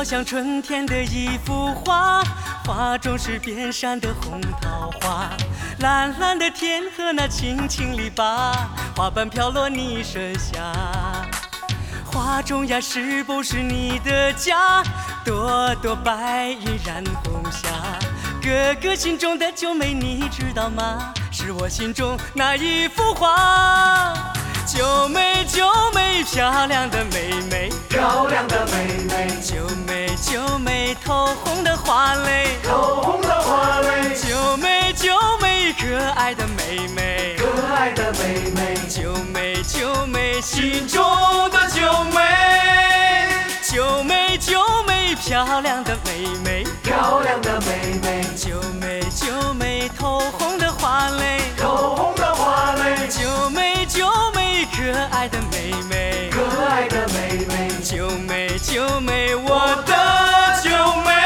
像春天的一幅画，画中是遍山的红桃花，蓝蓝的天和那青青篱笆，花瓣飘落你身下。画中呀，是不是你的家？朵朵白云染红霞，哥哥心中的九妹你知道吗？是我心中那一幅画。九妹九妹，漂亮的妹妹， 漂亮的妹妹， 九妹九妹，透红的花蕾， 透红的花蕾， 九妹九妹，可爱的妹妹， 可爱的妹妹， 九妹九妹， 心中的九妹， 九妹九妹，漂亮的妹妹， 漂亮的妹妹， 九妹九妹，透红的花蕾， 透红的花蕾， 九妹九妹，可爱的妹妹， 可爱的妹妹， 九妹九妹，我的九妹。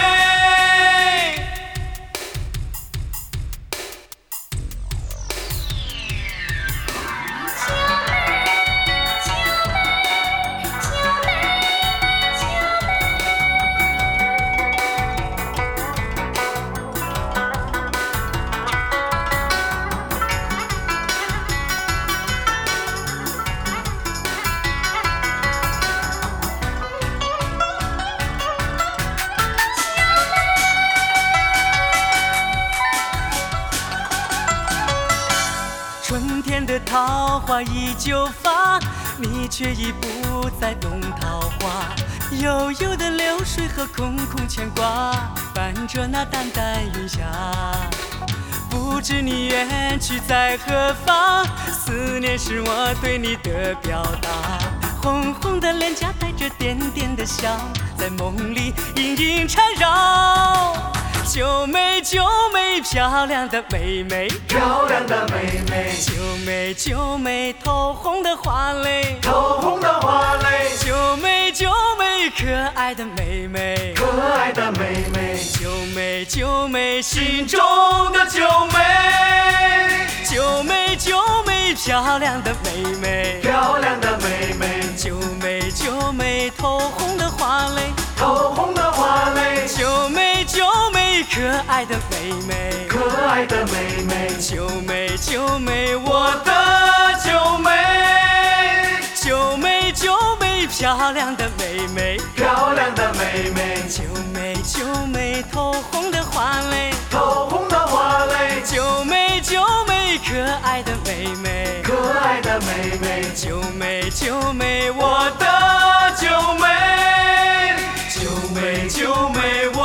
春天的桃花依旧发，你却已不再懂桃花。悠悠的流水和空空牵挂，伴着那淡淡云霞。不知你远去在何方，思念是我对你的表达。红红的脸颊带着点点的笑，在梦里隐隐缠绕。九妹九妹，漂亮的妹妹， 漂亮的妹妹， 九妹九妹，透红的花蕾， 透红的花蕾， 九妹九妹，可爱的妹妹， 可爱的妹妹， 九妹九妹， 心中的九妹， 九妹九妹，漂亮的妹妹， 漂亮的妹妹， 九妹九妹，透红的花蕾， 透红的花蕾， 九妹九妹，可爱的妹妹， 可爱的妹妹， 九妹九妹，我的九妹，九妹九妹，漂亮的妹妹， 漂亮的妹妹， 九妹九妹，透红的花蕾， 透红的花蕾， 九妹九妹，可爱的妹妹， 可爱的妹妹， 九妹九妹，我的九妹，九妹九妹。